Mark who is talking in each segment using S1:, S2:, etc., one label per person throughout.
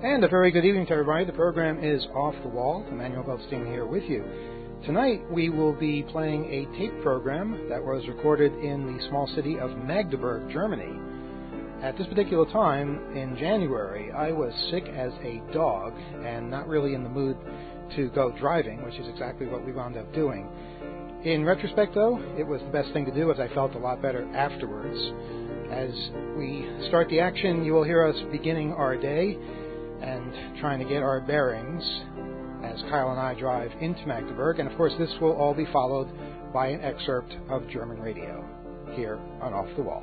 S1: And a very good evening to everybody. The program is Off the Wall. Emmanuel Goldstein here with you. Tonight we will be playing a tape program that was recorded in the small city of Magdeburg, Germany. At this particular time in January, I was sick as a dog and not really in the mood to go driving, which is exactly what we wound up doing. In retrospect, though, it was the best thing to do as I felt a lot better afterwards. As we start the action, you will hear us beginning our day and trying to get our bearings as Kyle and I drive into Magdeburg. And of course, this will all be followed by an excerpt of German radio here on Off the Wall.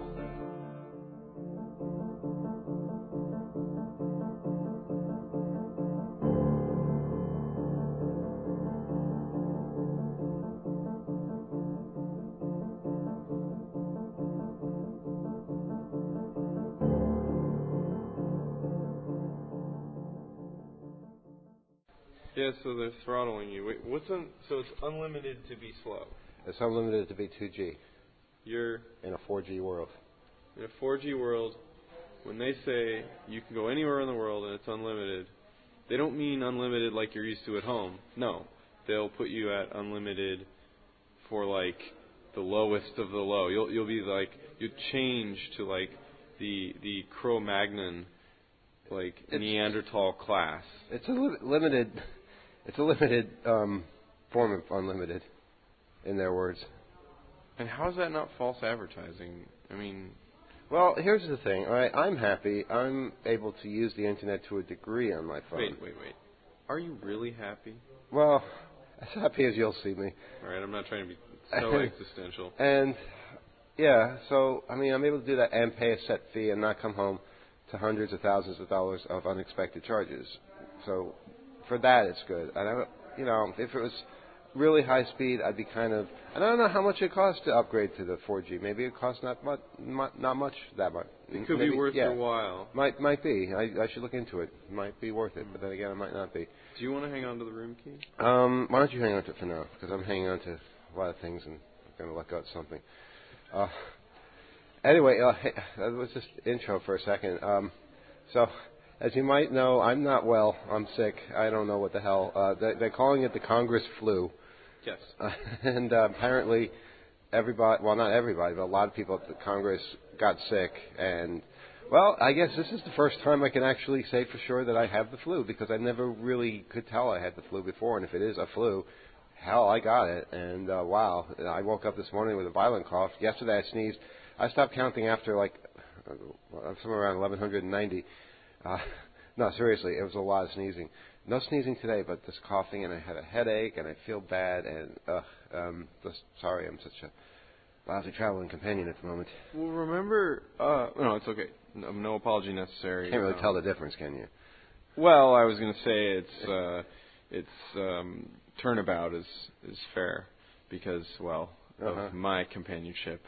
S2: Yeah, so they're throttling you. Wait, so it's unlimited to be slow.
S3: It's unlimited to be 2G.
S2: You're
S3: in a 4G world.
S2: In a 4G world, when they say you can go anywhere in the world and it's unlimited, they don't mean unlimited like you're used to at home. No, they'll put you at unlimited for like the lowest of the low. You'll be like you change to like the Cro-Magnon, like Neanderthal class.
S3: It's a limited. It's a limited form of unlimited, in their words.
S2: And how is that not false advertising? I mean...
S3: Well, here's the thing. I'm happy. I'm able to use the Internet to a degree on my phone.
S2: Wait. Are you really happy?
S3: Well, as happy as you'll see me.
S2: All right, I'm not trying to be so existential.
S3: And, yeah, so, I mean, I'm able to do that and pay a set fee and not come home to hundreds of thousands of dollars of unexpected charges. So... for that, it's good. If it was really high speed, I'd be kind of... And I don't know how much it costs to upgrade to the 4G. Maybe it costs not much, that much.
S2: It could be worth your while.
S3: Might be. I should look into it. Might be worth it, but then again, it might not be.
S2: Do you want to hang on to the room key?
S3: Why don't you hang on to it for now? Because I'm hanging on to a lot of things and I'm going to let go of something. Anyway, let's just intro for a second. As you might know, I'm not well. I'm sick. I don't know what the hell. They're calling it the Congress flu.
S2: Yes.
S3: And apparently everybody, well, not everybody, but a lot of people at the Congress got sick. And, well, I guess this is the first time I can actually say for sure that I have the flu because I never really could tell I had the flu before. And if it is a flu, hell, I got it. And, wow, I woke up this morning with a violent cough. Yesterday I sneezed. I stopped counting after, somewhere around 1190. No, seriously, it was a lot of sneezing. No sneezing today, but this coughing, and I had a headache, and I feel bad, and sorry, I'm such a lousy traveling companion at the moment.
S2: Well, remember, no, it's okay. No apology necessary.
S3: Can't really tell the difference, can you?
S2: Well, I was going to say its turnabout is fair because, well, of my companionship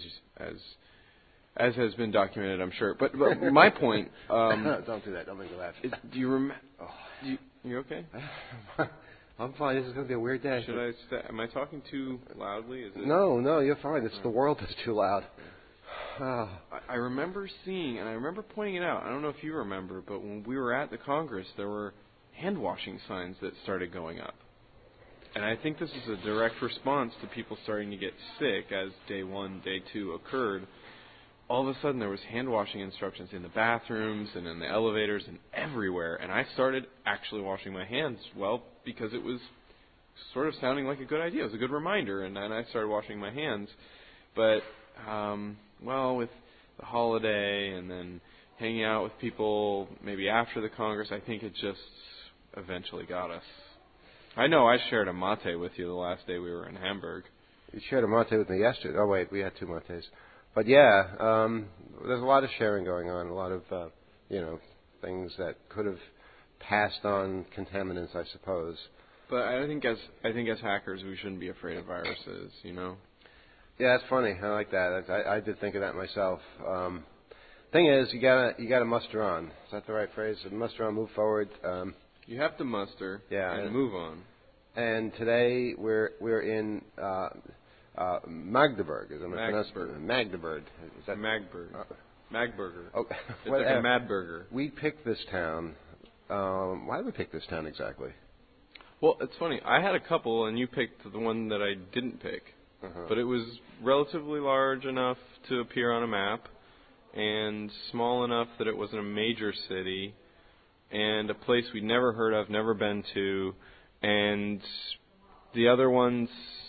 S2: as has been documented, I'm sure. But my point...
S3: don't do that. Don't make me laugh.
S2: Do you remember... You okay?
S3: I'm fine. This is going to be a weird day.
S2: Should I... Am I talking too loudly? Is it?
S3: No, you're fine. It's the world that's too loud.
S2: I remember seeing, and I remember pointing it out. I don't know if you remember, but when we were at the Congress, there were hand-washing signs that started going up. And I think this is a direct response to people starting to get sick as day 1, day 2 occurred. All of a sudden, there was hand-washing instructions in the bathrooms and in the elevators and everywhere. And I started actually washing my hands, well, because it was sort of sounding like a good idea. It was a good reminder, and I started washing my hands. But, with the holiday and then hanging out with people maybe after the Congress, I think it just eventually got us. I know I shared a mate with you the last day we were in Hamburg.
S3: You shared a mate with me yesterday. Oh, wait, we had 2 mates. But yeah, there's a lot of sharing going on, a lot of, things that could have passed on contaminants, I suppose.
S2: But I think as hackers, we shouldn't be afraid of viruses,
S3: Yeah, that's funny. I like that. I did think of that myself. Thing is, you gotta muster on. Is that the right phrase? Muster on, move forward.
S2: You have to muster and move on.
S3: And today we're in Magdeburg. Is it Magdeburg. Is that
S2: Magdeburg? Magburger.
S3: Oh,
S2: it's like a mad burger.
S3: We picked this town Why did we pick this town exactly?
S2: Well, it's funny. I had a couple, and you picked the one that I didn't pick. But it was relatively large enough to appear on a map, and small enough that it wasn't a major city, and a place we'd never heard of, never been to, and the other ones,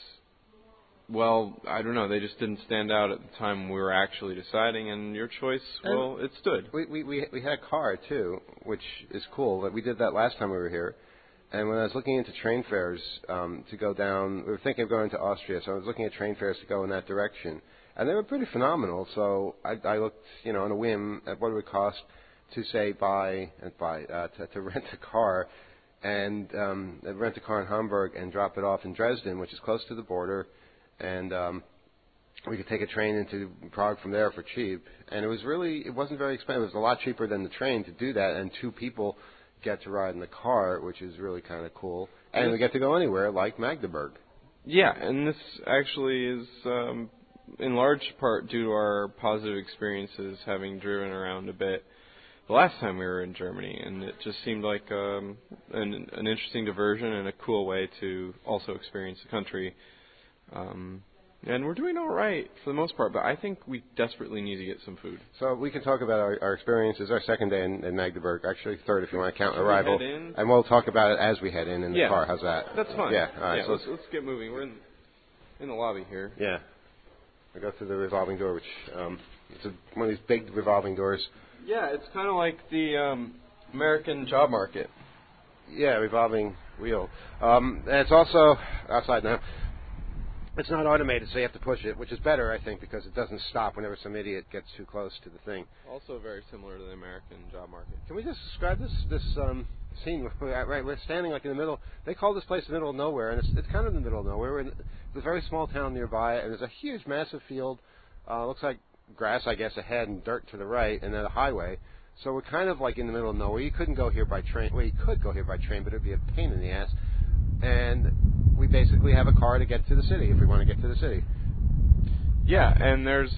S2: well, I don't know, they just didn't stand out at the time we were actually deciding, and your choice, well, it stood.
S3: We had a car, too, which is cool. We did that last time we were here. And when I was looking into train fares to go down, we were thinking of going to Austria, so I was looking at train fares to go in that direction. And they were pretty phenomenal, so I looked, on a whim at what it would cost to, say, to rent a car, and rent a car in Hamburg and drop it off in Dresden, which is close to the border, and we could take a train into Prague from there for cheap. And it wasn't very expensive. It was a lot cheaper than the train to do that, and two people get to ride in the car, which is really kind of cool. And we get to go anywhere, like Magdeburg. Yeah,
S2: and this actually is in large part due to our positive experiences having driven around a bit the last time we were in Germany, and it just seemed like an interesting diversion and a cool way to also experience the country. And we're doing all right for the most part, but I think we desperately need to get some food.
S3: So we can talk about our experiences, our second day in Magdeburg, actually third if you want to count arrival.
S2: We head in?
S3: And we'll talk about it as we head in the car. How's that?
S2: That's fine.
S3: Yeah, all right.
S2: Yeah, so let's get moving. We're in the lobby here.
S3: Yeah. We go through the revolving door, which it's one of these big revolving doors.
S2: Yeah, it's kind of like the American job market.
S3: Yeah, revolving wheel. And it's also outside now. It's not automated, so you have to push it, which is better, I think, because it doesn't stop whenever some idiot gets too close to the thing.
S2: Also very similar to the American job market.
S3: Can we just describe this scene? Right, we're standing like in the middle. They call this place the middle of nowhere, and it's kind of in the middle of nowhere. We're in a very small town nearby, and there's a huge, massive field. Looks like grass, I guess, ahead and dirt to the right, and then a highway. So we're kind of like in the middle of nowhere. You couldn't go here by train. Well, you could go here by train, but it would be a pain in the ass. And we basically have a car to get to the city if we want to get to the city.
S2: Yeah, and there's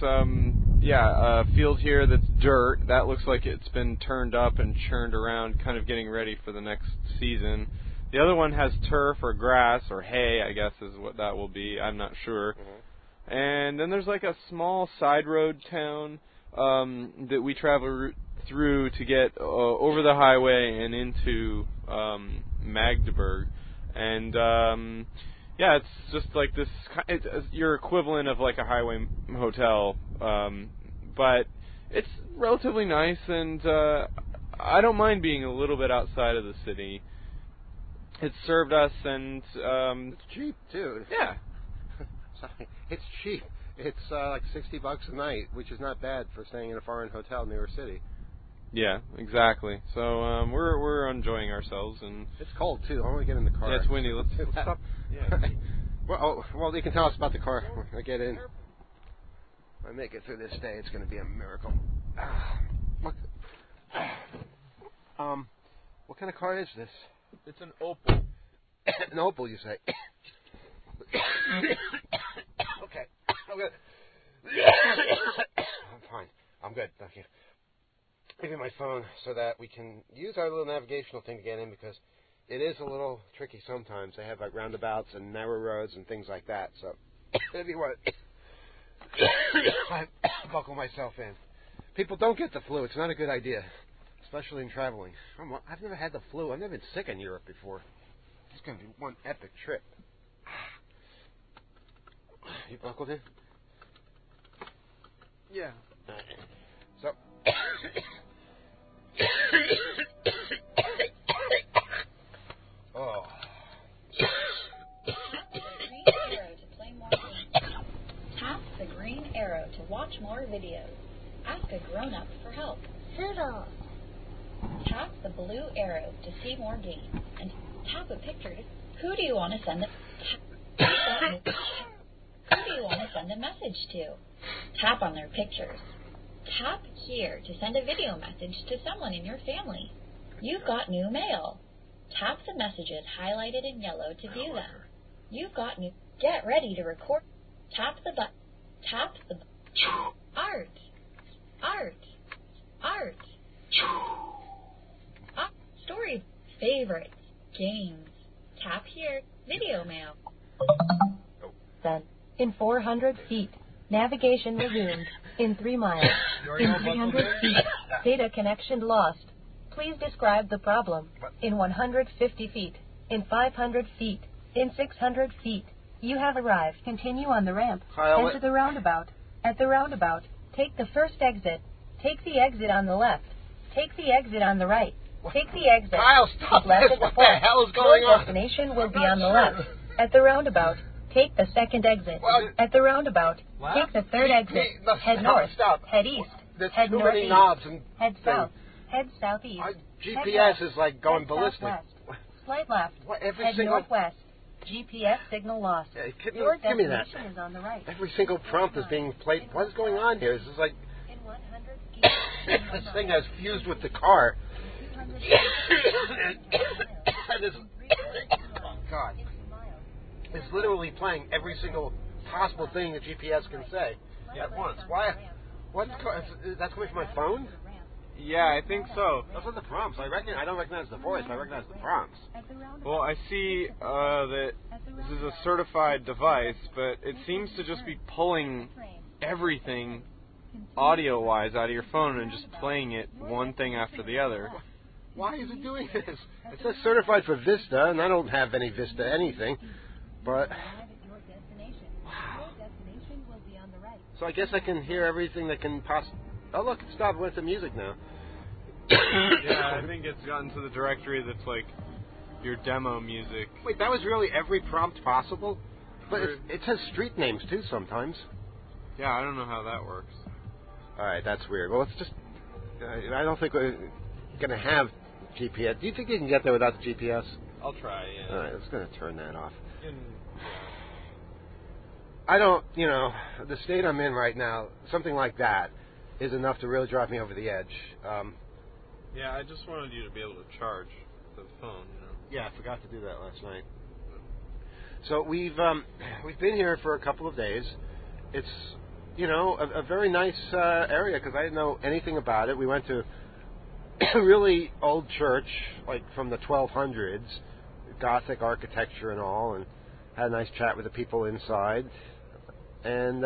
S2: a field here that's dirt. That looks like it's been turned up and churned around, kind of getting ready for the next season. The other one has turf or grass or hay, I guess is what that will be. I'm not sure. Mm-hmm. And then there's like a small side road town that we travel through to get over the highway and into Magdeburg. And, it's just like this, it's your equivalent of like a highway hotel, but it's relatively nice, and I don't mind being a little bit outside of the city. It served us, and
S3: it's cheap, too.
S2: Yeah.
S3: Sorry. It's cheap. It's like $60 a night, which is not bad for staying in a foreign hotel near a city.
S2: Yeah, exactly. So we're enjoying ourselves, and
S3: it's cold too. I want to get in the car.
S2: Yeah, it's windy. Let's stop. Yeah.
S3: Well, you can tell us about the car when I get in. If I make it through this day, it's going to be a miracle. Look. What kind of car is this?
S2: It's an Opel.
S3: An Opel, you say? Okay. I'm good. I'm fine. I'm good. Thank you. Give me my phone so that we can use our little navigational thing to get in, because it is a little tricky sometimes. They have like roundabouts and narrow roads and things like that. So if you want, I buckle myself in. People, don't get the flu. It's not a good idea, especially in traveling. I've never had the flu. I've never been sick in Europe before. It's going to be one epic trip. You buckled in?
S2: Yeah.
S3: So. Oh.
S4: Tap the green arrow to watch more videos. Ask a grown-up for help. Fiddle. Tap the blue arrow to see more games. And tap a picture to... Who do you want to send a message to? Tap on their pictures. Tap here to send a video message to someone in your family. You've got new mail. Tap the messages highlighted in yellow to view them. You've got new... Get ready to record. Tap the button. Tap the... Art. Art. Art. Story. favorites, games. Tap here, video mail.
S5: In 400 feet, navigation resumed. In 3 miles, in 300 feet, data connection lost. Please describe the problem. In 150 feet, in 500 feet, in 600 feet, you have arrived. Continue on the ramp. Enter the roundabout. At the roundabout, take the first exit. Take the exit on the left. Take the exit on the right. Take the exit.
S3: Kyle, stop
S5: left
S3: this.
S5: at the
S3: What the hell is going
S5: Your
S3: on?
S5: destination will be on the left. At the roundabout, take the second exit.
S3: Well,
S5: at the roundabout, take the third exit. Head north. Head east.
S3: There's
S5: head
S3: too many
S5: northeast.
S3: knobs and
S5: Head south. Head southeast.
S3: GPS is like going
S5: head
S3: ballistic.
S5: Southwest. Slight left.
S3: Every
S5: head
S3: single
S5: northwest. GPS signal lost. Your
S3: give me that.
S5: destination is on the right.
S3: Every single prompt is being played. What is going on here? This is like
S5: In 100 feet.
S3: this thing has fused with the car. And it's, oh God, it's literally playing every single possible thing the GPS can say at once. Why? That's coming from my phone?
S2: Yeah, I think so.
S3: Those are the prompts. I don't recognize the voice, but I recognize the prompts.
S2: Well, I see that this is a certified device, but it seems to just be pulling everything audio-wise out of your phone and just playing it one thing after the other.
S3: Why is it doing this? It says certified for Vista, and I don't have any Vista anything, but... Wow. So I guess I can hear everything that can possibly... Oh, look, it stopped with the music now.
S2: Yeah, I think it's gotten to the directory that's like your demo music.
S3: Wait, that was really every prompt possible? But it says street names, too, sometimes.
S2: Yeah, I don't know how that works.
S3: All right, that's weird. Well, it's just... I don't think we're going to have GPS. Do you think you can get there without the GPS?
S2: I'll try, yeah.
S3: All right, let's going to turn that off.
S2: Yeah.
S3: I don't, the state I'm in right now, something like that is enough to really drive me over the edge.
S2: Yeah, I just wanted you to be able to charge the phone.
S3: Yeah, I forgot to do that last night. So we've been here for a couple of days. It's, a very nice area because I didn't know anything about it. We went to a really old church, like from the 1200s, Gothic architecture and all, and had a nice chat with the people inside. And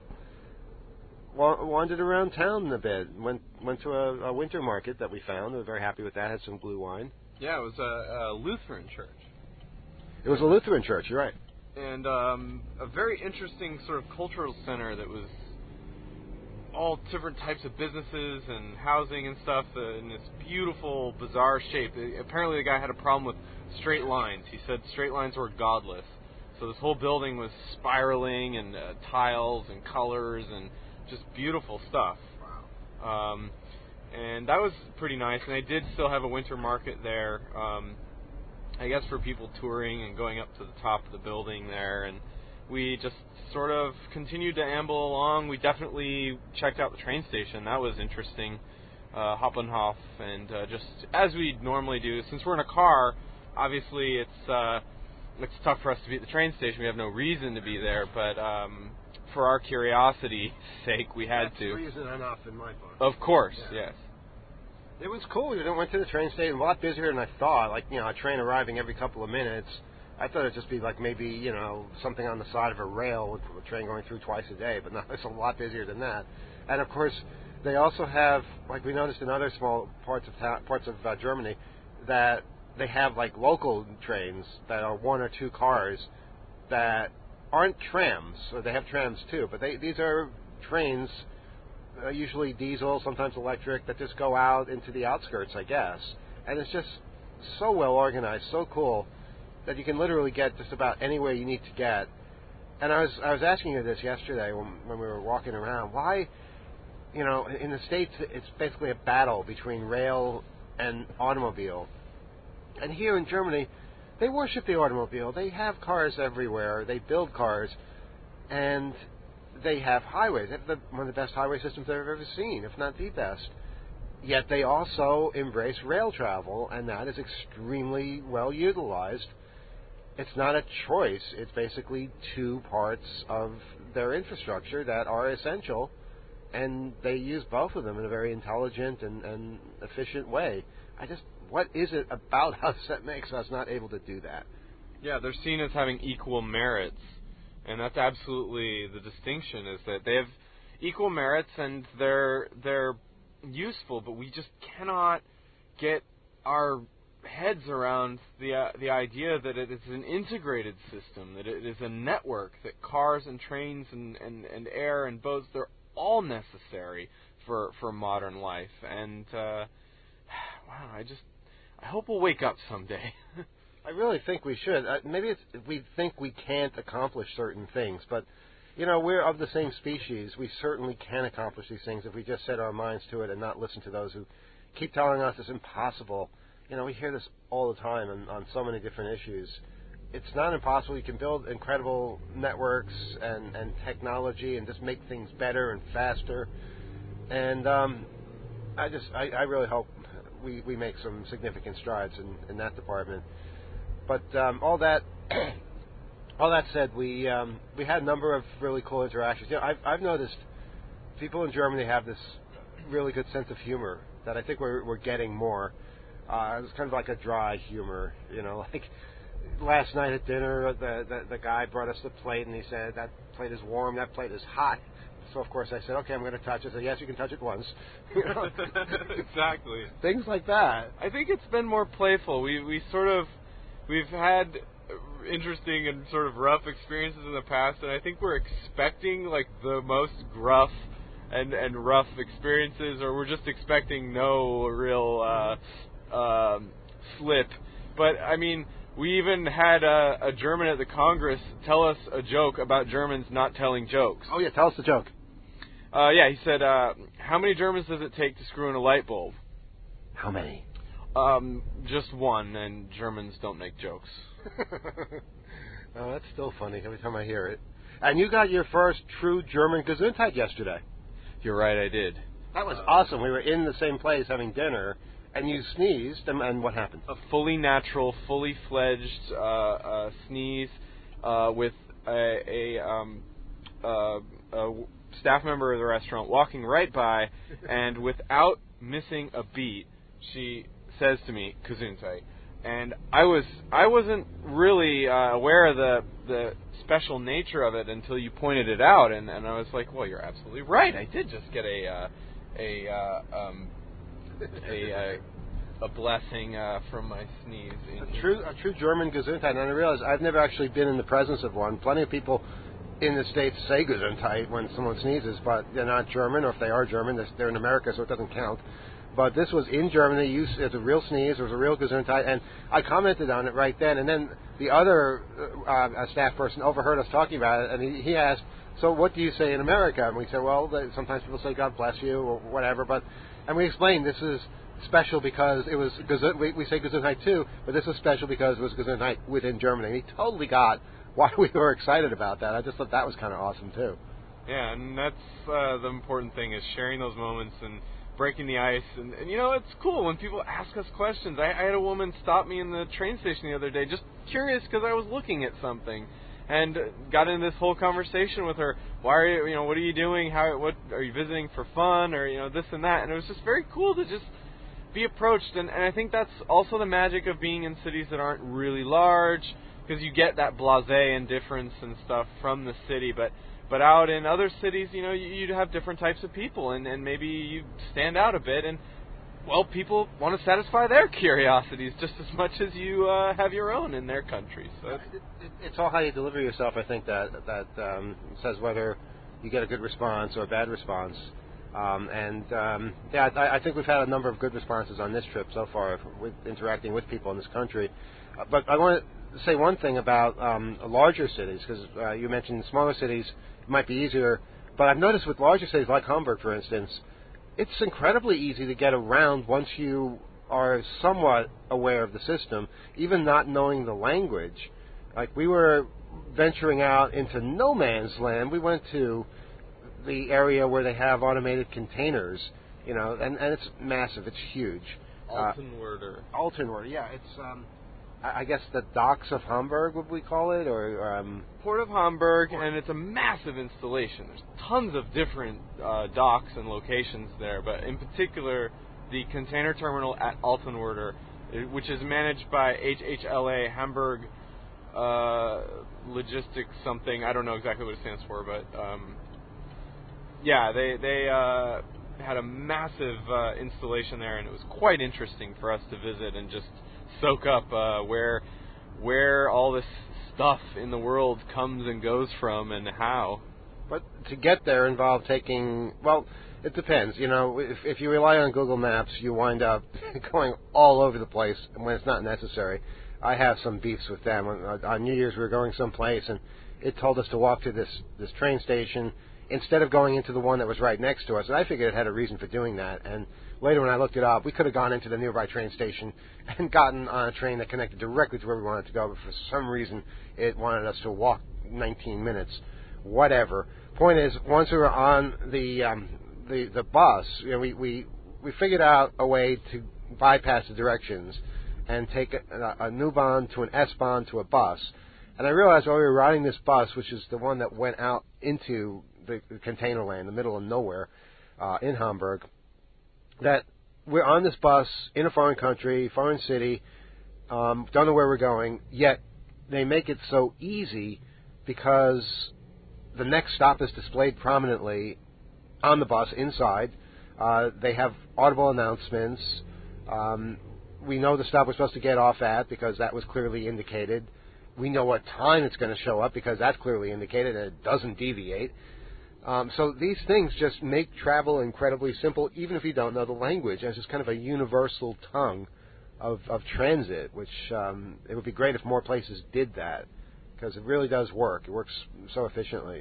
S3: wandered around town a bit. Went to a winter market that we found. We were very happy with that. Had some blue wine.
S2: Yeah, it was a Lutheran church.
S3: It was a Lutheran church, you're right.
S2: And a very interesting sort of cultural center that was all different types of businesses and housing and stuff in this beautiful, bizarre shape. Apparently the guy had a problem with straight lines. He said straight lines were godless. So this whole building was spiraling and tiles and colors and just beautiful stuff. Wow. And that was pretty nice. And they did still have a winter market there, I guess for people touring and going up to the top of the building there. And we just sort of continued to amble along. We definitely checked out the train station. That was interesting. Hauptbahnhof, and just as we normally do. Since we're in a car, obviously it's tough for us to be at the train station. We have no reason to be there, but for our curiosity's sake, we had to.
S3: That's reason enough in my book.
S2: Of course,
S3: yeah.
S2: Yes.
S3: It was cool. We went to the train station, a lot busier than I thought. Like, a train arriving every couple of minutes. I thought it'd just be like maybe, something on the side of a rail with a train going through twice a day, but no, it's a lot busier than that. And of course, they also have, like we noticed in other small parts of Germany, that they have like local trains that are one or two cars that aren't trams. So they have trams too, but these are trains, usually diesel, sometimes electric, that just go out into the outskirts, I guess. And it's just so well organized, so cool, that you can literally get just about anywhere you need to get. And I was asking you this yesterday when we were walking around. Why, in the States, it's basically a battle between rail and automobile. And here in Germany, they worship the automobile. They have cars everywhere. They build cars. And they have highways. They have one of the best highway systems I've ever seen, if not the best. Yet they also embrace rail travel, and that is extremely well utilized. It's not a choice. It's basically two parts of their infrastructure that are essential, and they use both of them in a very intelligent and efficient way. What is it about us that makes us not able to do that?
S6: Yeah, they're seen as having equal merits, and that's absolutely the distinction, is that they have equal merits and they're useful, but we just cannot get our heads around the idea that it is an integrated system, that it is a network, that cars and trains and air and boats, they're all necessary for modern life. And wow, I hope we'll wake up someday.
S3: I really think we should. Maybe we think we can't accomplish certain things, but we're of the same species. We certainly can accomplish these things if we just set our minds to it and not listen to those who keep telling us it's impossible. We hear this all the time on so many different issues. It's not impossible. You can build incredible networks and technology and just make things better and faster. And I really hope we make some significant strides in that department. But all that said, we had a number of really cool interactions. I've noticed people in Germany have this really good sense of humor that I think we're getting more. It was kind of like a dry humor, like last night at dinner, the guy brought us the plate and he said, that plate is warm, that plate is hot. So of course I said, okay, I'm going to touch it. I said, yes, you can touch it once.
S6: Exactly.
S3: Things like that.
S6: I think it's been more playful. We've had interesting and sort of rough experiences in the past, and I think we're expecting like the most gruff and rough experiences, or we're just expecting no real slip. But I mean, we even had a German at the Congress tell us a joke about Germans not telling jokes.
S3: Oh yeah, tell us the joke.
S6: Yeah, he said, how many Germans does it take to screw in a light bulb?
S3: How many?
S6: Just one, and Germans don't make jokes.
S3: Oh, that's still funny every time I hear it. And you got your first true German Gesundheit yesterday.
S6: You're right, I did.
S3: That was awesome. We were in the same place having dinner, and you sneezed, and what happened?
S6: A fully natural, fully fledged sneeze with a staff member of the restaurant walking right by, and without missing a beat, she says to me, Gesundheit. And I wasn't really aware of the special nature of it until you pointed it out, and I was like, well, you're absolutely right. I did just get a blessing from my sneeze.
S3: A true German Gesundheit, and I realize I've never actually been in the presence of one. Plenty of people in the States say Gesundheit when someone sneezes, but they're not German, or if they are German, they're in America, so it doesn't count. But this was in Germany. It was a real sneeze. It was a real Gesundheit. And I commented on it right then. And then the other staff person overheard us talking about it, and he asked, so what do you say in America? And we said, well, sometimes people say God bless you or whatever. And we explained this is special because it was, we say Gesundheit too, but this was special because it was Gesundheit within Germany. And he totally got why we were excited about that. I just thought that was kind of awesome too.
S6: Yeah, and that's the important thing, is sharing those moments and breaking the ice. And it's cool when people ask us questions. I had a woman stop me in the train station the other day, just curious because I was looking at something, and got into this whole conversation with her. Why are you, what are you doing? What are you visiting for fun, or this and that? And it was just very cool to just be approached. And I think that's also the magic of being in cities that aren't really large, because you get that blasé indifference and stuff from the city, but out in other cities, you'd have different types of people, and maybe you stand out a bit, and, well, people want to satisfy their curiosities just as much as you have your own in their country. So
S3: it's all how you deliver yourself, I think, that says whether you get a good response or a bad response. I think we've had a number of good responses on this trip so far with interacting with people in this country. But I want to say one thing about larger cities, because you mentioned smaller cities might be easier, but I've noticed with larger cities like Hamburg, for instance, it's incredibly easy to get around once you are somewhat aware of the system, even not knowing the language. Like, we were venturing out into no man's land. We went to the area where they have automated containers, and it's massive. It's huge.
S6: Altenwerder.
S3: Altenwerder, yeah. It's I guess the docks of Hamburg, would we call it, or
S6: Port of Hamburg, and it's a massive installation. There's tons of different docks and locations there, but in particular, the container terminal at Altenwerder, which is managed by HHLA, Hamburg Logistics something. I don't know exactly what it stands for, but they had a massive installation there, and it was quite interesting for us to visit and just soak up where all this stuff in the world comes and goes from and how.
S3: But to get there involved taking, well, it depends. You know, if you rely on Google Maps, you wind up going all over the place when it's not necessary. I have some beefs with them. On New Year's, we were going someplace, and it told us to walk to this train station instead of going into the one that was right next to us. And I figured it had a reason for doing that. And later when I looked it up, we could have gone into the nearby train station and gotten on a train that connected directly to where we wanted to go. But for some reason, it wanted us to walk 19 minutes. Whatever. Point is, once we were on the bus, you know, we figured out a way to bypass the directions and take a N-Bahn to an S-Bahn to a bus. And I realized while we were riding this bus, which is the one that went out into the container land, the middle of nowhere, in Hamburg, that we're on this bus in a foreign country, foreign city, don't know where we're going, yet they make it so easy because the next stop is displayed prominently on the bus inside. They have audible announcements. We know the stop we're supposed to get off at because that was clearly indicated. We know what time it's going to show up because that's clearly indicated and it doesn't deviate. So these things just make travel incredibly simple, even if you don't know the language, as just kind of a universal tongue of transit, which it would be great if more places did that, because it really does work. It works so efficiently.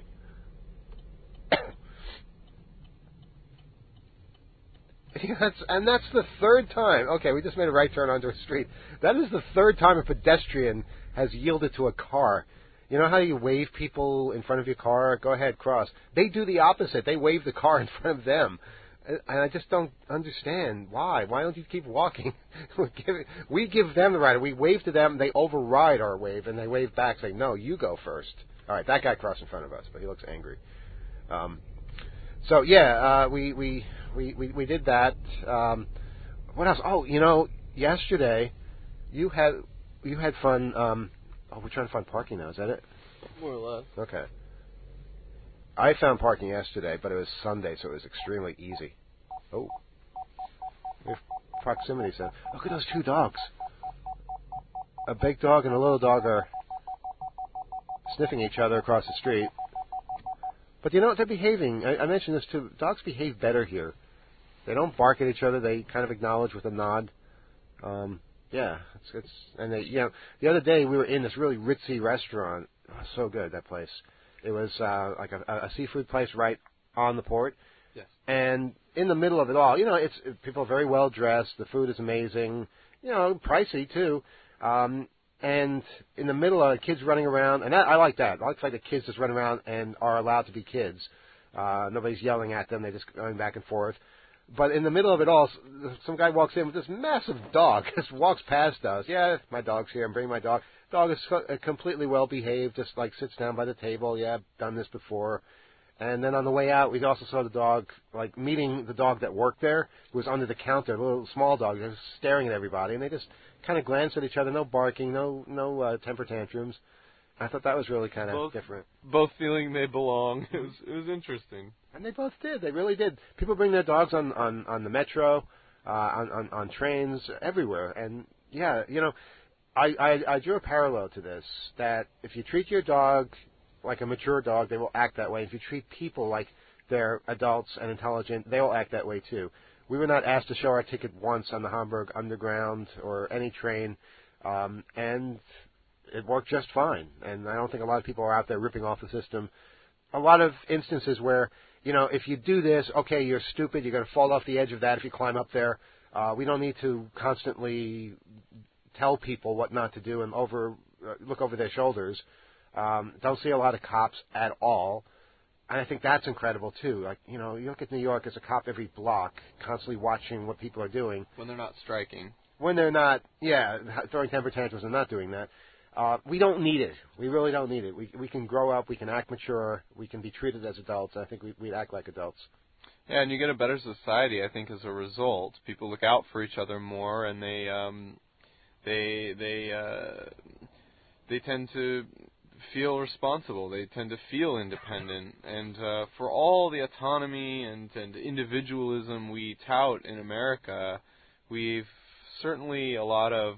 S3: That's the third time. Okay, we just made a right turn onto a street. That is the third time a pedestrian has yielded to a car. You know how you wave people in front of your car? Go ahead, cross. They do the opposite. They wave the car in front of them. And I just don't understand why. Why don't you keep walking? We give them the right. We wave to them. They override our wave, and they wave back saying, no, you go first. All right, that guy crossed in front of us, but he looks angry. We did that. What else? Oh, you know, yesterday you had fun. We're trying to find parking now. Is that it?
S6: More or less.
S3: Okay. I found parking yesterday, but it was Sunday, so it was extremely easy. Oh. We have proximity center. Look at those two dogs. A big dog and a little dog are sniffing each other across the street. But you know what? They're behaving. I mentioned this too. Dogs behave better here. They don't bark at each other. They kind of acknowledge with a nod. Yeah, and they, you know, the other day we were in this really ritzy restaurant. Oh, so good, that place. It was like a seafood place right on the port.
S6: Yes.
S3: And in the middle of it all, you know, people are very well dressed. The food is amazing. You know, pricey too. And in the middle are kids running around, and I like that. I like the kids just run around and are allowed to be kids. Nobody's yelling at them. They're just going back and forth. But in the middle of it all, some guy walks in with this massive dog, just walks past us. Yeah, my dog's here. I'm bringing my dog. Dog is completely well behaved, just like sits down by the table. Yeah, I've done this before. And then on the way out, we also saw the dog, like meeting the dog that worked there, who was under the counter, a little small dog, just staring at everybody. And they just kind of glanced at each other, no barking, no temper tantrums. I thought that was really kind of different.
S6: Both feeling they belong. It was interesting.
S3: And they both did. They really did. People bring their dogs on the metro, on trains, everywhere. And yeah, you know, I drew a parallel to this, that if you treat your dog like a mature dog, they will act that way. If you treat people like they're adults and intelligent, they will act that way too. We were not asked to show our ticket once on the Hamburg Underground or any train, and it worked just fine. And I don't think a lot of people are out there ripping off the system. A lot of instances where, you know, if you do this, okay, you're stupid, you're going to fall off the edge of that if you climb up there. We don't need to constantly tell people what not to do and look over their shoulders. Don't see a lot of cops at all. And I think that's incredible, too. Like, you know, you look at New York, there's a cop every block constantly watching what people are doing.
S2: When they're not striking.
S3: When they're not, throwing temper tantrums and not doing that. We don't need it. We really don't need it. We can grow up. We can act mature. We can be treated as adults. I think we'd act like adults.
S2: Yeah, and you get a better society, I think, as a result. People look out for each other more, and they tend to feel responsible. They tend to feel independent. And for all the autonomy and individualism we tout in America, we've certainly a lot of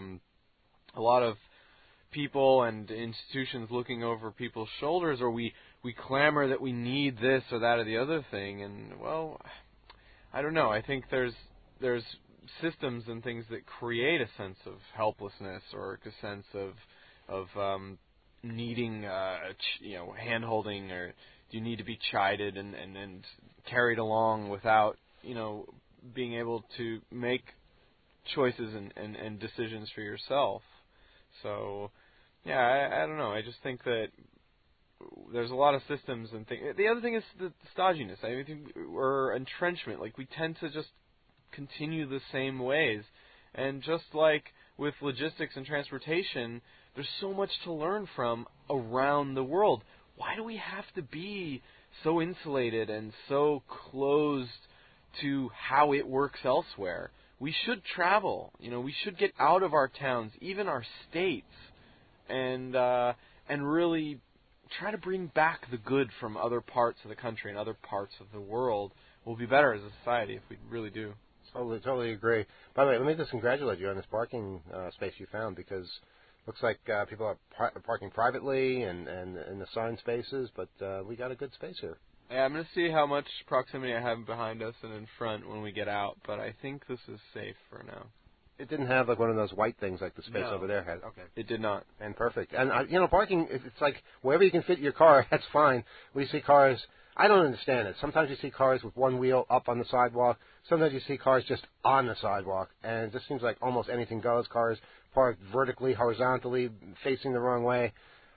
S2: people and institutions looking over people's shoulders, or we clamor that we need this or that or the other thing. And, well, I don't know. I think there's systems and things that create a sense of helplessness or a sense of needing hand-holding, or do you need to be chided and carried along without being able to make choices and decisions for yourself. So yeah, I don't know. I just think that there's a lot of systems and things. The other thing is the stodginess. I think, or entrenchment. Like, we tend to just continue the same ways. And just like with logistics and transportation, there's so much to learn from around the world. Why do we have to be so insulated and so closed to how it works elsewhere? We should travel. We should get out of our towns, even our states, and really try to bring back the good from other parts of the country and other parts of the world. We'll be better as a society if we really do.
S3: Totally agree. By the way, let me just congratulate you on this parking space you found, because it looks like people are parking privately and in the assigned spaces, but we got a good space here.
S2: Yeah, I'm going to see how much proximity I have behind us and in front when we get out, but I think this is safe for now.
S3: It didn't have like one of those white things like the space over there had.
S2: Okay. It did not.
S3: And perfect. And, parking, it's like wherever you can fit your car, that's fine. We see cars, I don't understand it. Sometimes you see cars with one wheel up on the sidewalk. Sometimes you see cars just on the sidewalk. And it just seems like almost anything goes. Cars parked vertically, horizontally, facing the wrong way.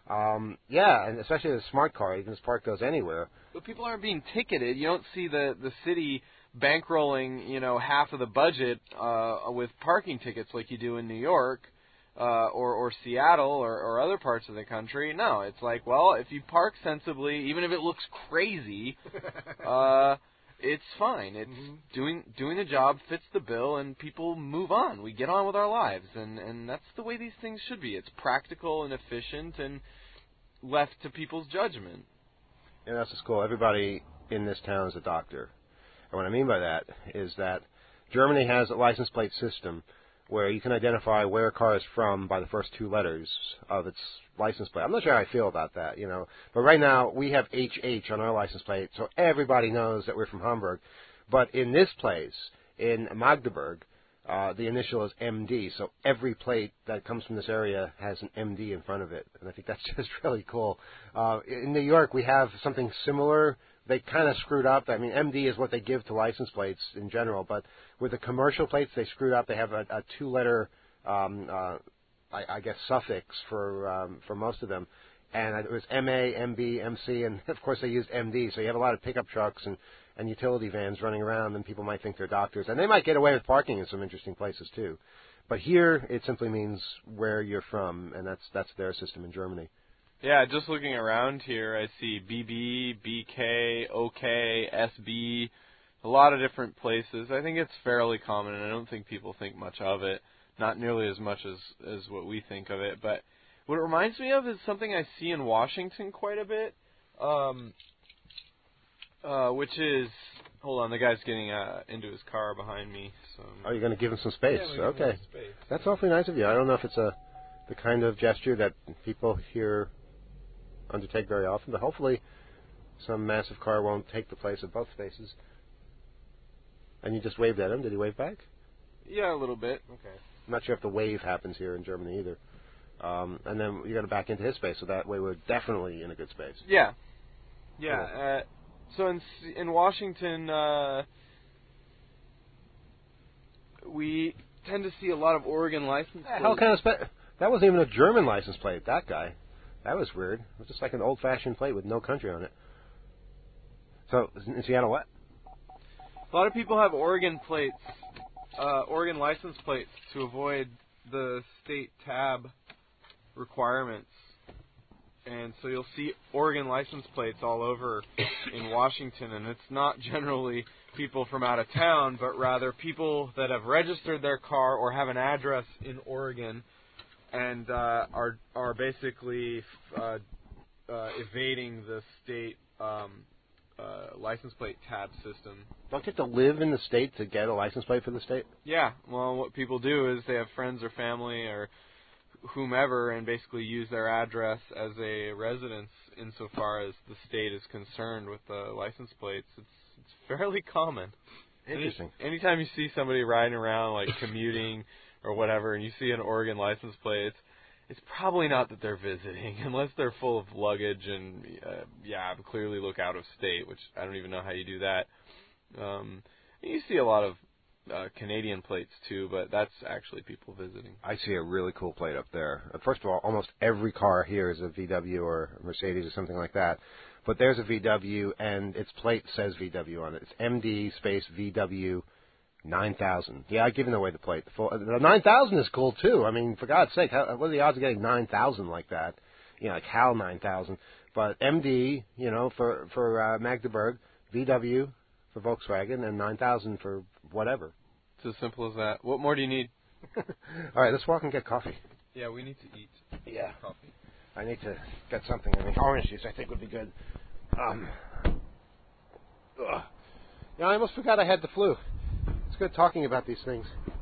S3: And especially the smart car, you can just park those anywhere.
S2: But people aren't being ticketed. You don't see the city bankrolling, half of the budget with parking tickets like you do in New York or Seattle or other parts of the country. No, it's like, well, if you park sensibly, even if it looks crazy, it's fine. It's doing the job, fits the bill, and people move on. We get on with our lives, and that's the way these things should be. It's practical and efficient and left to people's judgment.
S3: Yeah, that's just cool. Everybody in this town is a doctor. And what I mean by that is that Germany has a license plate system where you can identify where a car is from by the first two letters of its license plate. I'm not sure how I feel about that, But right now, we have HH on our license plate, so everybody knows that we're from Hamburg. But in this place, in Magdeburg, the initial is MD, so every plate that comes from this area has an MD in front of it, and I think that's just really cool. In New York, we have something similar. They kind of screwed up. I mean, MD is what they give to license plates in general, but with the commercial plates, they screwed up. They have a two-letter, I guess, suffix for most of them, and it was MA, MB, MC, and of course they used MD. So you have a lot of pickup trucks and utility vans running around, and people might think they're doctors, and they might get away with parking in some interesting places too. But here, it simply means where you're from, and that's their system in Germany.
S2: Yeah, just looking around here, I see BB, BK, OK, SB, a lot of different places. I think it's fairly common, and I don't think people think much of it, not nearly as much as what we think of it. But what it reminds me of is something I see in Washington quite a bit, which is, hold on, the guy's getting into his car behind me. So.
S3: Oh, you're going to give him some space?
S2: Yeah,
S3: okay.
S2: Give him some space.
S3: That's awfully nice of you. I don't know if it's the kind of gesture that people here undertake very often, but hopefully some massive car won't take the place of both spaces. And you just waved at him. Did he wave back?
S2: Yeah, a little bit.
S3: Okay. I'm not sure if the wave happens here in Germany either. And then you're going to back into his space, so that way we're definitely in a good space.
S2: Yeah. Yeah. So in Washington, we tend to see a lot of Oregon license plates.
S3: How kind of that wasn't even a German license plate, that guy. That was weird. It was just like an old-fashioned plate with no country on it. So, in Seattle, what?
S6: A lot of people have Oregon plates, Oregon license plates, to avoid the state tab requirements. And so you'll see Oregon license plates all over in Washington, and it's not generally people from out of town, but rather people that have registered their car or have an address in Oregon and are basically evading the state license plate tab system.
S3: Don't you have to live in the state to get a license plate for the state?
S6: Yeah, well, what people do is they have friends or family or whomever and basically use their address as a residence insofar as the state is concerned with the license plates. It's fairly common.
S3: Interesting.
S6: Anytime you see somebody riding around, like commuting or whatever, and you see an Oregon license plate, it's probably not that they're visiting, unless they're full of luggage and, clearly look out of state, which I don't even know how you do that. You see a lot of Canadian plates, too, but that's actually people visiting.
S3: I see a really cool plate up there. First of all, almost every car here is a VW or a Mercedes or something like that. But there's a VW, and its plate says VW on it. It's MD space VW 9000. Yeah, I've given away the plate. The 9000 is cool, too. I mean, for God's sake, what are the odds of getting 9000 like that? Like HAL 9000. But MD, for Magdeburg, VW for Volkswagen, and 9000 for whatever.
S6: It's as simple as that. What more do you need?
S3: All right, let's walk and get coffee.
S6: Yeah, we need to eat.
S3: Yeah.
S6: Coffee.
S3: I need to get something. Orange juice I think would be good. I almost forgot I had the flu. It's good talking about these things.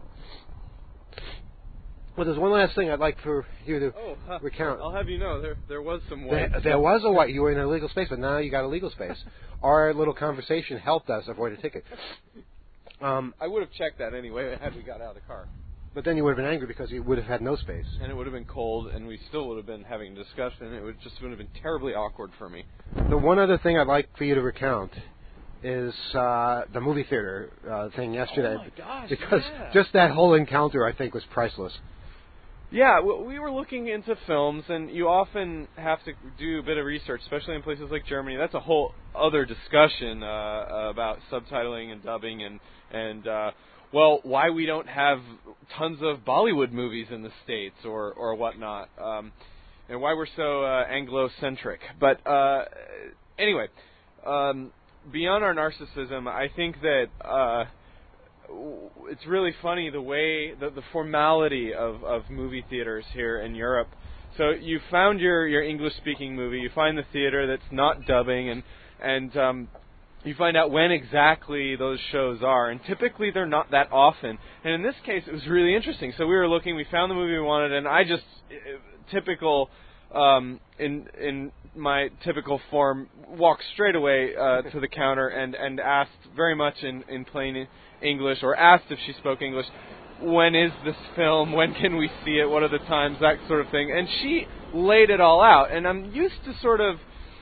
S3: Well, there's one last thing I'd like for you to recount.
S6: I'll have you know, there was some white.
S3: There was a white. You were in a legal space, but now you got a legal space. Our little conversation helped us avoid a ticket.
S6: I would have checked that anyway had we got out of the car.
S3: But then you would have been angry because you would have had no space.
S6: And it would have been cold, and we still would have been having a discussion. It would have been terribly awkward for me.
S3: The one other thing I'd like for you to recount is the movie theater thing yesterday.
S6: Oh my gosh!
S3: Because just that whole encounter, I think, was priceless.
S6: Yeah, we were looking into films, and you often have to do a bit of research, especially in places like Germany. That's a whole other discussion about subtitling and dubbing and why we don't have tons of Bollywood movies in the States or whatnot, and why we're so Anglo-centric. But anyway, beyond our narcissism, I think that it's really funny the way the formality of movie theaters here in Europe. So you found your English-speaking movie, you find the theater that's not dubbing, and you find out when exactly those shows are, and typically they're not that often. And in this case, it was really interesting. So we were looking, we found the movie we wanted, and I just typical in my typical form walked straight away to the counter and asked very much in plain English, or asked if she spoke English, when is this film, when can we see it, what are the times, that sort of thing. And she laid it all out. And I'm used to sort of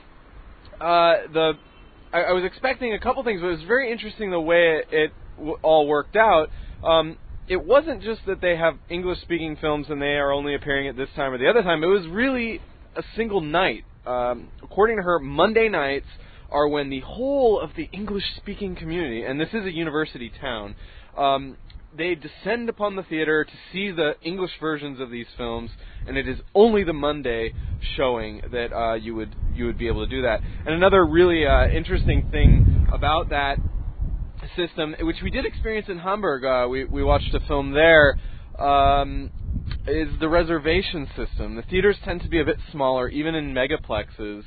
S6: I was expecting a couple things, but it was very interesting the way it all worked out. It wasn't just that they have English-speaking films and they are only appearing at this time or the other time. It was really a single night. According to her, Monday nights are when the whole of the English-speaking community, and this is a university town, they descend upon the theater to see the English versions of these films, and it is only the Monday showing that you would be able to do that. And another really interesting thing about that system, which we did experience in Hamburg, we watched a film there, is the reservation system. The theaters tend to be a bit smaller, even in megaplexes.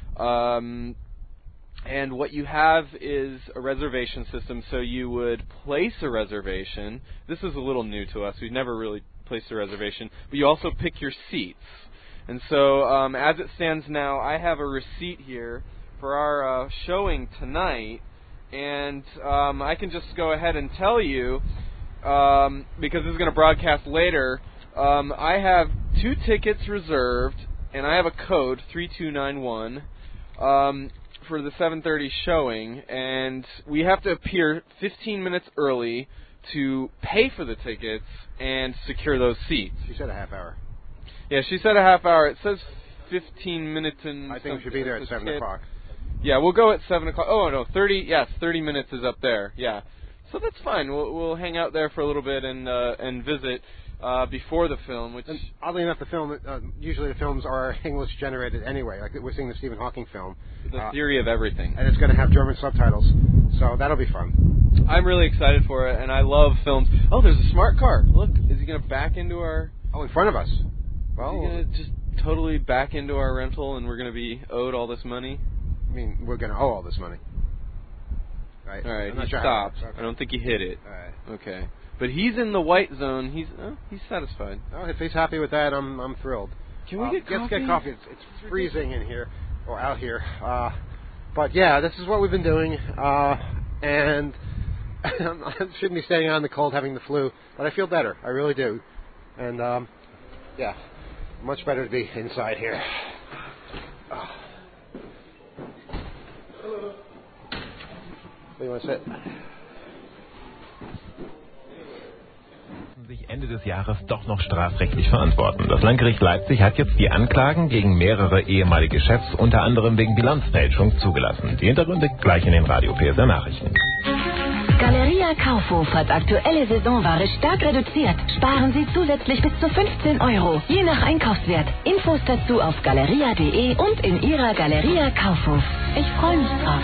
S6: And what you have is a reservation system, so you would place a reservation. This is a little new to us. We've never really placed a reservation. But you also pick your seats. And so as it stands now, I have a receipt here for our showing tonight. And I can just go ahead and tell you, because this is going to broadcast later, I have 2 tickets reserved, and I have a code, 3291, for the 7:30 showing, and we have to appear 15 minutes early to pay for the tickets and secure those seats.
S3: She said a half hour.
S6: Yeah, she said a half hour. It says 15 minutes and
S3: I think we should be there at 7 o'clock.
S2: Yeah, we'll go at 7 o'clock. Oh, no, 30 minutes is up there. Yeah. So that's fine. We'll hang out there for a little bit and visit before the film, which...
S1: And oddly enough, usually the films are English-generated anyway. Like we're seeing the Stephen Hawking film.
S2: The Theory of Everything.
S1: And it's going to have German subtitles. So that'll be fun.
S2: I'm really excited for it, and I love films. Oh, there's a smart car. Look, is he going to back into our...
S1: Oh, in front of us. Well,
S2: is he going to just totally back into our rental, and we're going to be owed all this money?
S1: I mean, we're going to owe all this money. Right.
S2: All right, he
S1: sure
S2: stopped.
S1: Okay.
S2: I don't think he hit it.
S1: All right.
S2: Okay. But he's in the white zone. He's satisfied.
S1: Oh, if he's happy with that, I'm thrilled.
S2: Can we get coffee?
S1: Let's get coffee. It's freezing in here, or out here. But yeah, this is what we've been doing. And I shouldn't be staying out in the cold having the flu, but I feel better. I really do. And yeah, much better to be inside here. Where do you want to sit?
S7: Sich Ende des Jahres doch noch strafrechtlich verantworten. Das Landgericht Leipzig hat jetzt die Anklagen gegen mehrere ehemalige Chefs, unter anderem wegen Bilanzfälschung, zugelassen. Die Hintergründe gleich in den Radio PSR Nachrichten.
S8: Galeria Kaufhof hat aktuelle Saisonware stark reduziert. Sparen Sie zusätzlich bis zu 15 €, je nach Einkaufswert. Infos dazu auf galeria.de und in Ihrer Galeria Kaufhof. Ich freue mich drauf.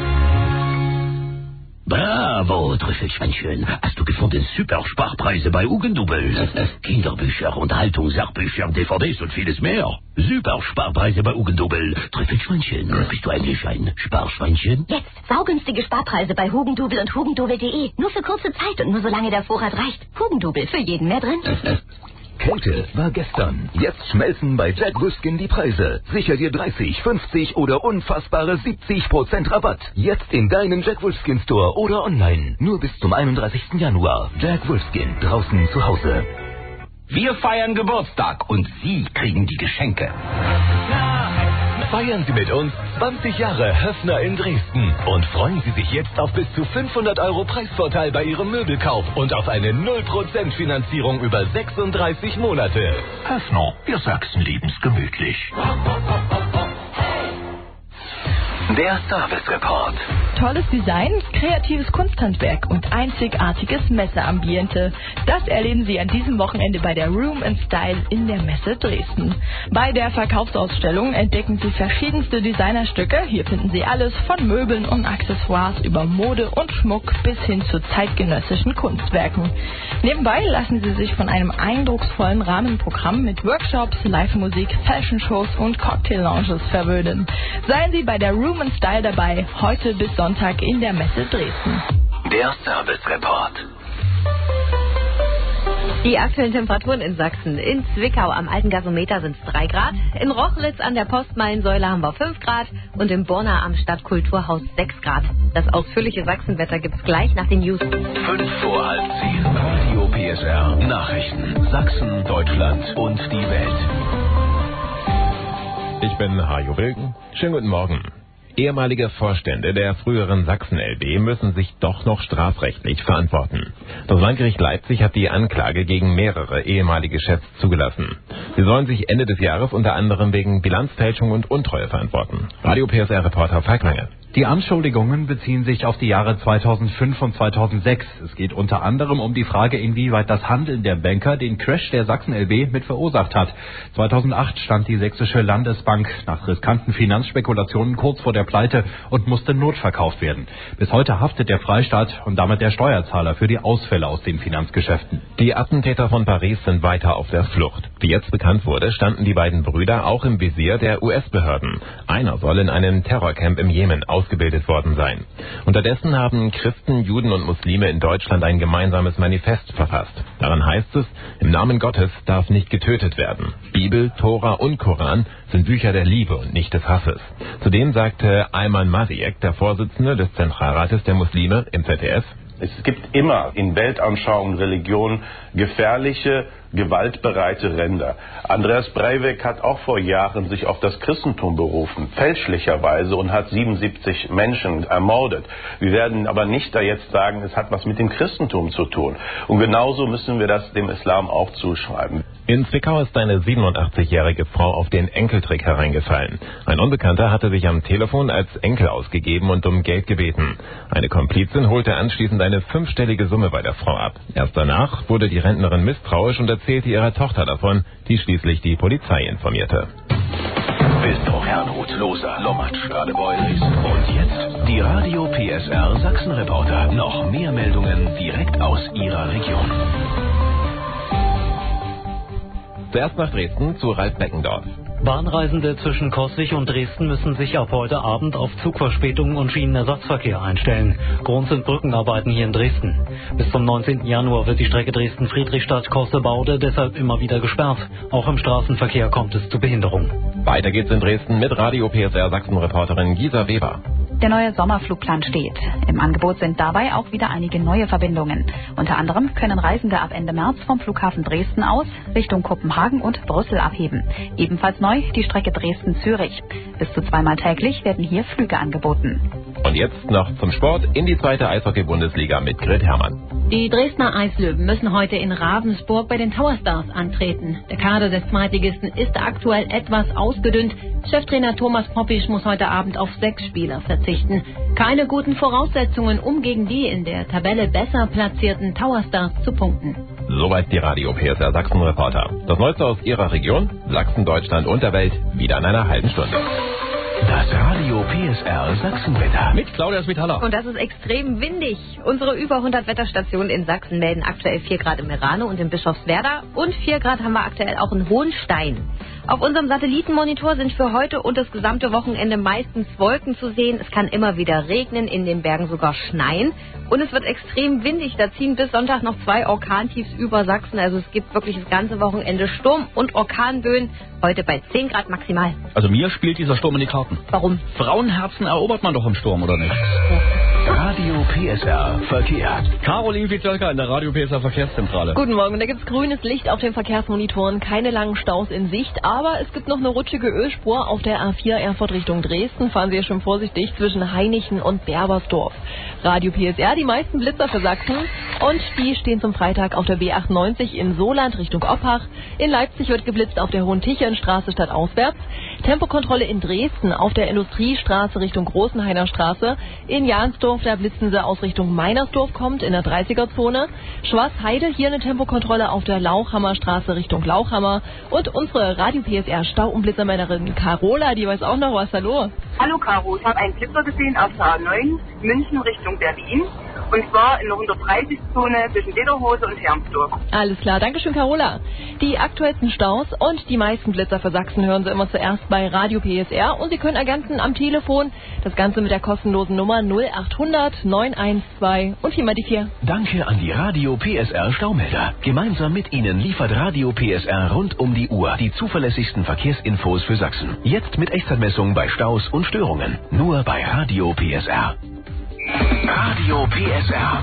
S9: Bravo, Trüffelschwänzchen. Hast du gefunden super Sparpreise bei Hugendubel? Kinderbücher, Unterhaltungssachbücher, DVDs und vieles mehr. Super Sparpreise bei Hugendubel. Trüffelschwänzchen, bist du eigentlich ein Sparschweinchen?
S8: Jetzt saugünstige Sparpreise bei Hugendubel und hugendubel.de. Nur für kurze Zeit und nur solange der Vorrat reicht. Hugendubel, für jeden mehr drin.
S10: Kälte war gestern. Jetzt schmelzen bei Jack Wolfskin die Preise. Sicher dir 30, 50 oder unfassbare 70% Rabatt. Jetzt in deinem Jack Wolfskin Store oder online. Nur bis zum 31. Januar. Jack Wolfskin, draußen zu Hause.
S9: Wir feiern Geburtstag und Sie kriegen die Geschenke.
S10: Feiern Sie mit uns 20 Jahre Höffner in Dresden und freuen Sie sich jetzt auf bis zu 500 € Preisvorteil bei Ihrem Möbelkauf und auf eine 0% Finanzierung über 36 Monate.
S9: Höffner, wir Sachsen lieben's gemütlich.
S10: Der Service Report.
S11: Tolles Design, kreatives Kunsthandwerk und einzigartiges Messeambiente. Das erleben Sie an diesem Wochenende bei der Room & Style in der Messe Dresden. Bei der Verkaufsausstellung entdecken Sie verschiedenste Designerstücke. Hier finden Sie alles von Möbeln und Accessoires über Mode und Schmuck bis hin zu zeitgenössischen Kunstwerken. Nebenbei lassen Sie sich von einem eindrucksvollen Rahmenprogramm mit Workshops, Live-Musik, Fashion-Shows und Cocktail-Lounges verwöhnen. Seien Sie bei der Room & Style dabei, heute bis Sonntag in der Messe Dresden.
S10: Der Service Report.
S12: Die aktuellen Temperaturen in Sachsen. In Zwickau am alten Gasometer sind es 3 Grad. In Rochlitz an der Postmeilensäule haben wir 5 Grad. Und in Borna am Stadtkulturhaus 6 Grad. Das ausführliche Sachsenwetter gibt's gleich nach den News.
S10: 5 vor halb 10. Radio PSR. Nachrichten. Sachsen, Deutschland und die Welt.
S7: Ich bin Hajo Wilken. Schönen guten Morgen. Ehemalige Vorstände der früheren Sachsen-LB müssen sich doch noch strafrechtlich verantworten. Das Landgericht Leipzig hat die Anklage gegen mehrere ehemalige Chefs zugelassen. Sie sollen sich Ende des Jahres unter anderem wegen Bilanzfälschung und Untreue verantworten. Radio PSR-Reporter Falk Lange.
S13: Die Anschuldigungen beziehen sich auf die Jahre 2005 und 2006. Es geht unter anderem um die Frage, inwieweit das Handeln der Banker den Crash der Sachsen-LB mit verursacht hat. 2008 stand die Sächsische Landesbank nach riskanten Finanzspekulationen kurz vor der Pleite und musste notverkauft werden. Bis heute haftet der Freistaat und damit der Steuerzahler für die Ausfälle aus den Finanzgeschäften.
S7: Die Attentäter von Paris sind weiter auf der Flucht. Wie jetzt bekannt wurde, standen die beiden Brüder auch im Visier der US-Behörden. Einer soll in einem Terrorcamp im Jemen ausgebildet worden sein. Unterdessen haben Christen, Juden und Muslime in Deutschland ein gemeinsames Manifest verfasst. Darin heißt es, im Namen Gottes darf nicht getötet werden. Bibel, Tora und Koran sind Bücher der Liebe und nicht des Hasses. Zudem sagte Ayman Madiek, der Vorsitzende des Zentralrates der Muslime im ZDF,
S14: es gibt immer in Weltanschauung, Religion gefährliche gewaltbereite Ränder. Andreas Breivik hat auch vor Jahren sich auf das Christentum berufen, fälschlicherweise, und hat 77 Menschen ermordet. Wir werden aber nicht da jetzt sagen, es hat was mit dem Christentum zu tun. Und genauso müssen wir das dem Islam auch zuschreiben.
S7: In Zwickau ist eine 87-jährige Frau auf den Enkeltrick hereingefallen. Ein Unbekannter hatte sich am Telefon als Enkel ausgegeben und um Geld gebeten. Eine Komplizin holte anschließend eine 5-stellige Summe bei der Frau ab. Erst danach wurde die Rentnerin misstrauisch und erzählte ihrer Tochter davon, die schließlich die Polizei informierte.
S10: Bistrow, Herrnhut, Loser, Lommatsch, Radebeulis. Und jetzt die Radio PSR Sachsen-Reporter. Noch mehr Meldungen direkt aus Ihrer Region.
S7: Zuerst nach Dresden zu Ralf Beckendorf.
S15: Bahnreisende zwischen Coswig und Dresden müssen sich ab heute Abend auf Zugverspätungen und Schienenersatzverkehr einstellen. Grund sind Brückenarbeiten hier in Dresden. Bis zum 19. Januar wird die Strecke Dresden-Friedrichstadt-Coste-Baude deshalb immer wieder gesperrt. Auch im Straßenverkehr kommt es zu Behinderungen.
S7: Weiter geht's in Dresden mit Radio PSR Sachsen-Reporterin Gisa Weber.
S16: Der neue Sommerflugplan steht. Im Angebot sind dabei auch wieder einige neue Verbindungen. Unter anderem können Reisende ab Ende März vom Flughafen Dresden aus Richtung Kopenhagen und Brüssel abheben. Ebenfalls neu die Strecke Dresden-Zürich. Bis zu 2-mal täglich werden hier Flüge angeboten.
S7: Und jetzt noch zum Sport in die 2. Eishockey-Bundesliga mit Grit Hermann.
S17: Die Dresdner Eislöwen müssen heute in Ravensburg bei den Tower Stars antreten. Der Kader des Zweitligisten ist aktuell etwas ausgedünnt. Cheftrainer Thomas Poppisch muss heute Abend auf 6 Spieler verzichten. Keine guten Voraussetzungen, um gegen die in der Tabelle besser platzierten Tower Stars zu punkten.
S7: Soweit die Radio PSR Sachsen-Reporter. Das Neueste aus Ihrer Region, Sachsen, Deutschland und der Welt, wieder in einer halben Stunde.
S10: Das Radio PSR Sachsenwetter.
S7: Mit Claudia Svitala.
S12: Und das ist extrem windig. Unsere über 100 Wetterstationen in Sachsen melden aktuell 4 Grad in Merano und in Bischofswerda. Und 4 Grad haben wir aktuell auch in Hohenstein. Auf unserem Satellitenmonitor sind für heute und das gesamte Wochenende meistens Wolken zu sehen. Es kann immer wieder regnen, in den Bergen sogar schneien. Und es wird extrem windig. Da ziehen bis Sonntag noch 2 Orkantiefs über Sachsen. Also es gibt wirklich das ganze Wochenende Sturm- und Orkanböen. Heute bei 10 Grad maximal.
S18: Also mir spielt dieser Sturm in die Karten.
S12: Warum?
S18: Frauenherzen erobert man doch im Sturm, oder nicht?
S10: Radio PSR Verkehr.
S18: Caroline Witzelka in der Radio PSR Verkehrszentrale.
S11: Guten Morgen, da gibt's grünes Licht auf den Verkehrsmonitoren, keine langen Staus in Sicht, aber es gibt noch eine rutschige Ölspur auf der A4 Erfurt Richtung Dresden. Fahren Sie ja schon vorsichtig zwischen Hainichen und Berbersdorf. Radio PSR, die meisten Blitzer für Sachsen und die stehen zum Freitag auf der B98 in Soland Richtung Oppach. In Leipzig wird geblitzt auf der Hohentichenstraße stadtauswärts. Tempokontrolle in Dresden auf der Industriestraße Richtung Großenhainer Straße. In Jahnsdorf, da blitzen sie aus Richtung Meinersdorf kommt, in der 30er-Zone. Schwarzheide, hier eine Tempokontrolle auf der Lauchhammer Straße Richtung Lauchhammer. Und unsere Radio PSR Stau- und Blitzermännerin Carola, die weiß auch noch was. Hallo.
S19: Hallo Caro, ich habe einen Blitzer gesehen auf der A9, München Richtung Berlin. Und zwar in der 130-Zone zwischen Lederhose und Hermsdorf.
S11: Alles klar, Dankeschön Carola. Die aktuellsten Staus und die meisten Blitzer für Sachsen hören Sie immer zuerst bei Radio PSR. Und Sie können ergänzen am Telefon das Ganze mit der kostenlosen Nummer 0800 912 und 4 mal die 4.
S10: Danke an die Radio PSR Staumelder. Gemeinsam mit Ihnen liefert Radio PSR rund um die Uhr die zuverlässigsten Verkehrsinfos für Sachsen. Jetzt mit Echtzeitmessung bei Staus und Störungen. Nur bei Radio PSR. Radio PSR.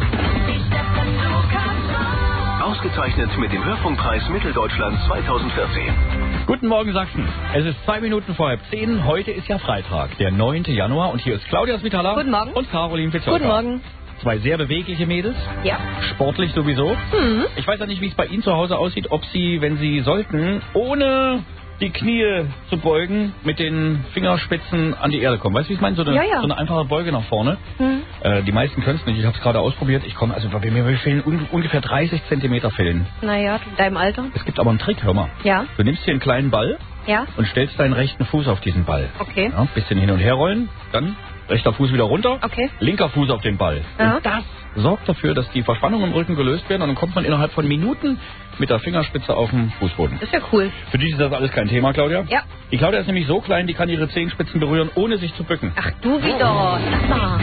S10: Ausgezeichnet mit dem Hörfunkpreis Mitteldeutschland 2014.
S18: Guten Morgen Sachsen. Es ist 2 Minuten vor 9:30. Heute ist ja Freitag, der 9. Januar. Und hier ist Claudia Svitala.
S12: Guten Morgen.
S18: Und Caroline Witzelka.
S11: Guten Morgen.
S18: 2 sehr bewegliche Mädels.
S12: Ja.
S18: Sportlich sowieso. Ich weiß ja nicht, wie es bei Ihnen zu Hause aussieht, ob Sie, wenn Sie sollten, ohne die Knie zu beugen, mit den Fingerspitzen an die Erde kommen. Weißt du, wie ich meine? So eine einfache Beuge nach vorne. Die meisten können es nicht. Ich habe es gerade ausprobiert. Ich komme, also bei mir fehlen ungefähr 30 Zentimeter fehlen.
S12: Naja, in deinem Alter.
S18: Es gibt aber einen Trick, hör mal.
S12: Ja.
S18: Du nimmst hier einen kleinen Ball und stellst deinen rechten Fuß auf diesen Ball.
S12: Okay.
S18: Ja, bisschen hin und her rollen, dann rechter Fuß wieder runter, linker Fuß auf den Ball.
S12: Ja.
S18: Und das sorgt dafür, dass die Verspannungen im Rücken gelöst werden und dann kommt man innerhalb von Minuten mit der Fingerspitze auf den Fußboden.
S12: Das ist ja cool.
S18: Für dich ist das alles kein Thema, Claudia?
S12: Ja.
S18: Die Claudia ist nämlich so klein, die kann ihre Zehenspitzen berühren, ohne sich zu bücken.
S12: Ach du wieder. Sag mal.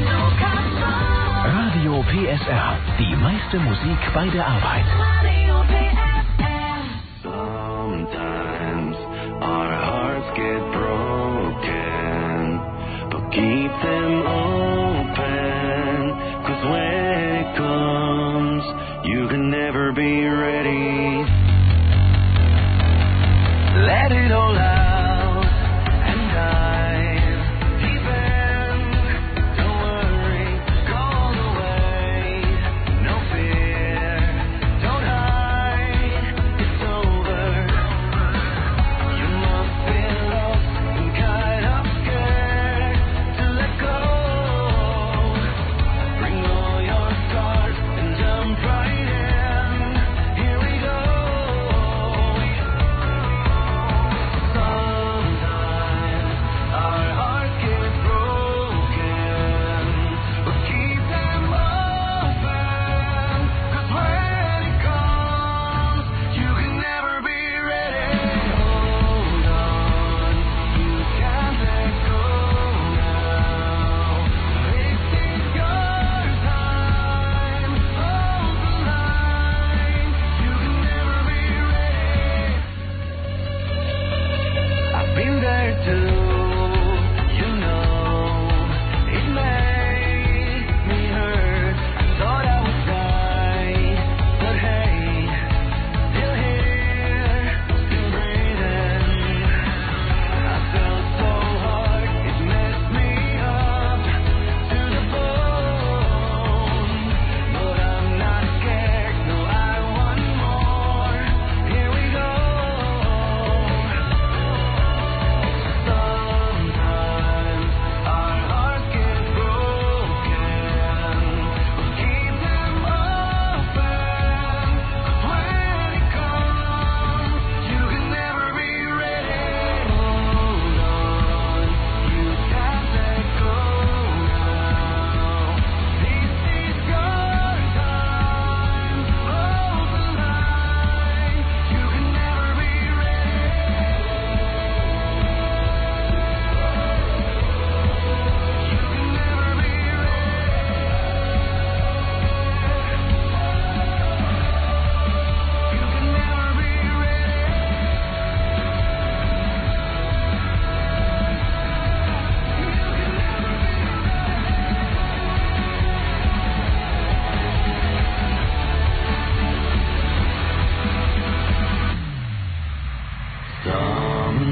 S10: Radio PSR. Die meiste Musik bei der Arbeit.
S20: Sometimes our hearts get broken, but keep them open, 'cause when it comes, you can never be ready.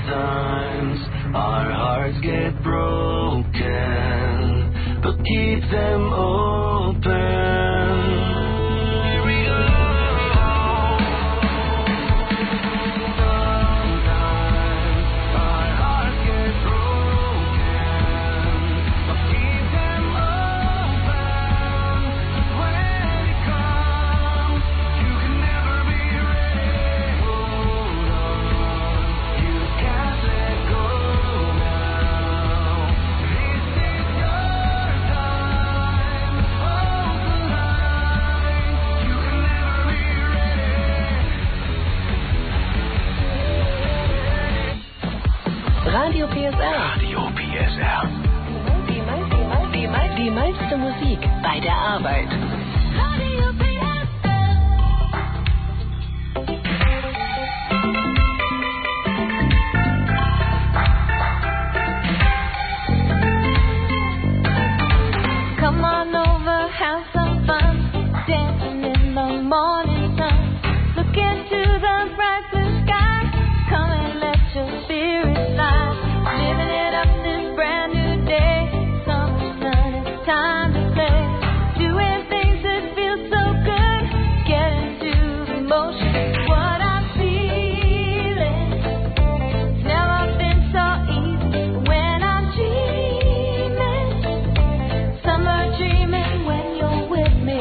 S20: Sometimes our hearts get broken, but keep them open.
S8: Radio PSR.
S10: Radio PSR.
S8: Die meiste Musik bei der Arbeit. Radio
S21: Come on over, have some fun, dancing in the morning sun. Look into the bright blue sky. Come and let your spirit fly. Living it up this brand new day. Summer sun, it's time to play. Doing things that feel so good. Get into the motion. What I'm feeling. It's never been so easy when I'm dreaming. Summer dreaming when you're with me.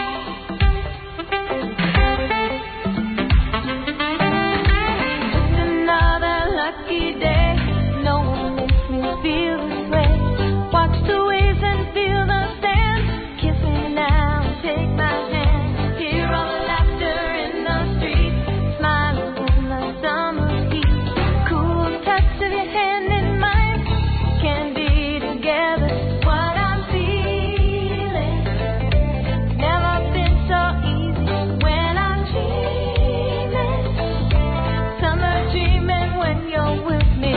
S21: Just another lucky day. No one makes me feel this way. Watch the waves and feel the sand. Kiss me now, take my hand. Hear all the laughter in the street. Smiling in the summer heat. Cool touch of your hand in mine. Can be together. What I'm feeling. Never been so easy when I'm dreaming. Summer dreaming when you're with me.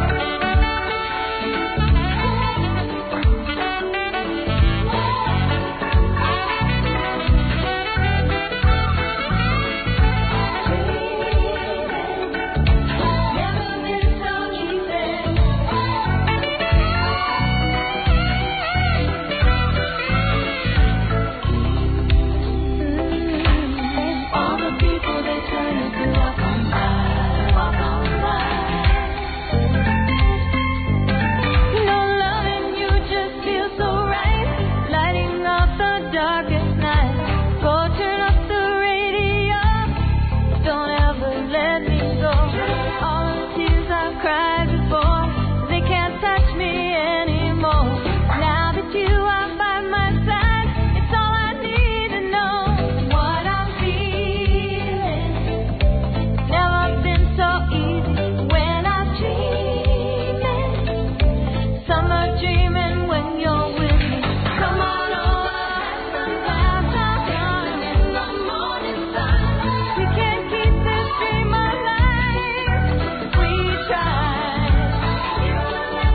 S21: Never been so easy. All the people they turn into walk on by, walk on by. You know, loving you just feels so right, lighting up the darkest night. Go turn up the radio, don't ever let me go. All the tears I've cried before, they can't touch me anymore. Now that you are by my side, it's all I need to know. What I'm feeling, never been so easy when I'm dreaming. Summer dreaming when you're with me. Come on over, have some fun in the morning sun. We can't keep this dream alive. We try. You're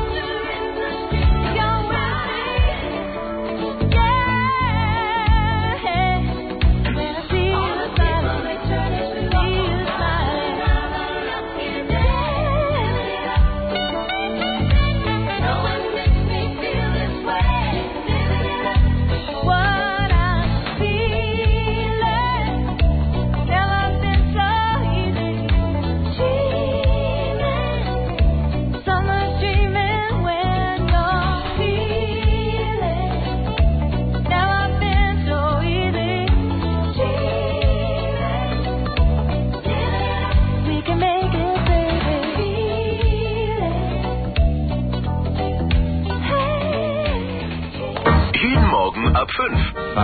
S10: ab 5.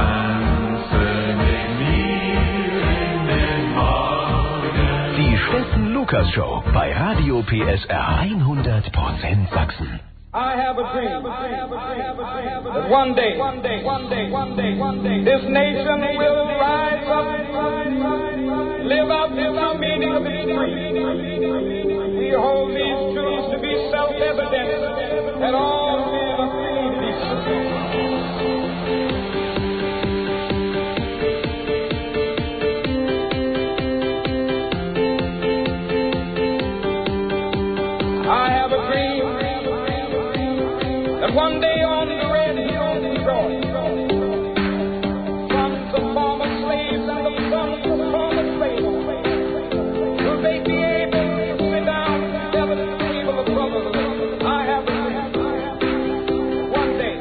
S10: Die Steffen Lukas Show bei Radio PSR 100% Sachsen.
S22: I have a dream that one day this nation will rise up, live out the true meaning of its creed. We hold these truths to be self-evident that all men are created equal. that one day on the red hills in Georgia, sons of former slaves and the sons of former slaves, will they be able to sit down together at the table of brothers? I have a dream. One day.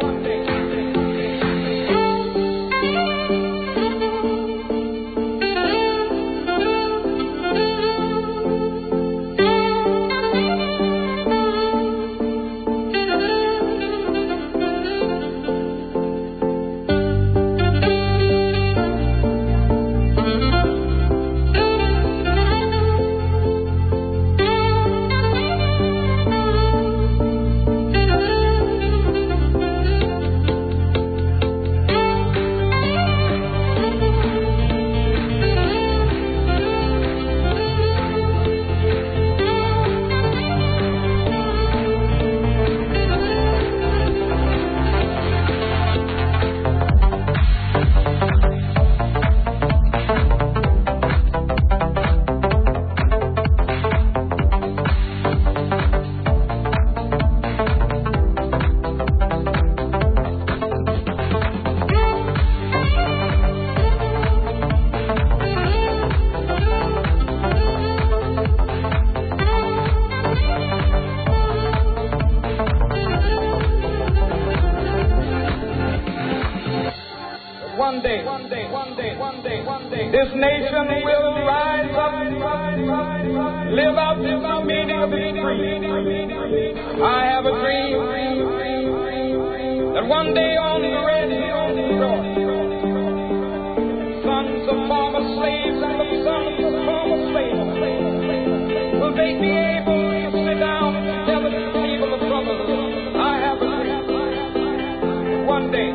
S22: This nation will rise up, live out the meaning of its creed. I have a dream that one day on the red hills in Georgia, sons of former slaves and the sons of former slaves, will they be able to sit down together at the table of brothers? I have a dream. One day.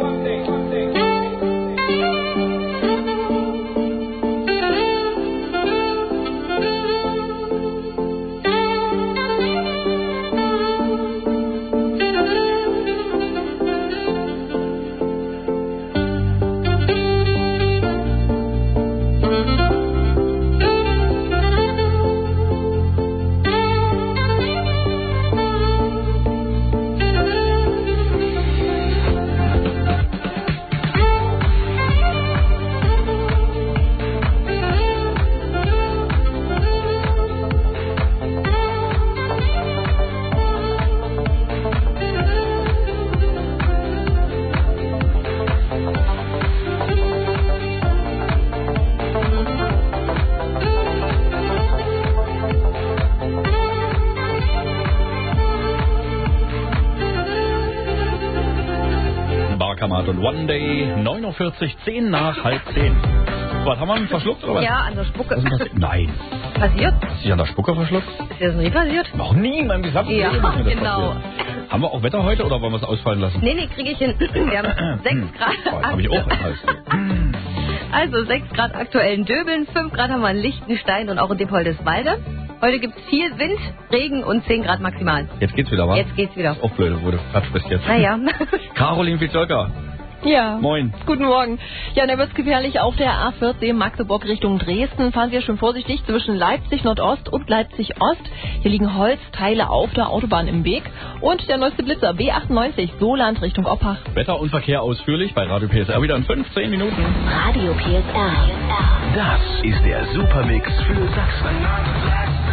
S18: Und One Day, 49, 10 nach halb 10. Was, haben wir ihn verschluckt oder was?
S12: Ja, an der Spucke.
S18: Nein.
S12: Passiert?
S18: Hast du dich an der Spucke verschluckt?
S12: Ist dir das nie passiert?
S18: Noch nie in meinem gesamten
S12: Ja,
S18: Leben ist mir das
S12: genau.
S18: passiert. Haben wir auch Wetter heute oder wollen wir es ausfallen lassen?
S12: Nee, kriege ich hin. Wir haben 6 Grad.
S18: Habe ich auch.
S12: Also 6 Grad aktuell in Döbeln, 5 Grad haben wir in Lichtenstein und auch in Dippoldeswalde. Heute gibt es viel Wind, Regen und 10 Grad maximal.
S18: Jetzt geht's wieder, wa?
S12: Jetzt geht's wieder.
S18: Ist auch blöd, wo du Platz bist jetzt.
S12: Naja.
S18: Caroline Fitzolka.
S11: Ja.
S18: Moin.
S11: Guten Morgen. Ja, da wird's gefährlich auf der A14 Magdeburg Richtung Dresden. Fahren Sie ja schon vorsichtig zwischen Leipzig Nordost und Leipzig Ost. Hier liegen Holzteile auf der Autobahn im Weg. Und der neueste Blitzer B98 Soland Richtung Oppach.
S18: Wetter und Verkehr ausführlich bei Radio PSR wieder in 15 Minuten.
S8: Radio PSR.
S10: Das ist der Supermix für Sachsen.